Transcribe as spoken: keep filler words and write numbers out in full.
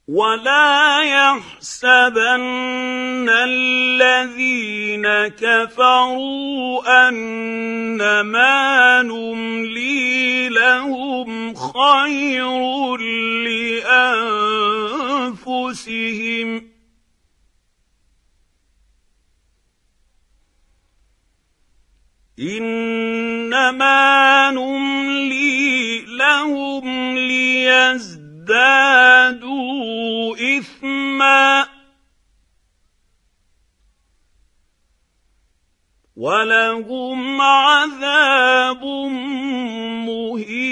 ولا يحسبن الذين كفروا أنما نملي لهم خير لأنفسهم إنما نملي لهم ليزدادوا إثما ولهم عذاب مهين.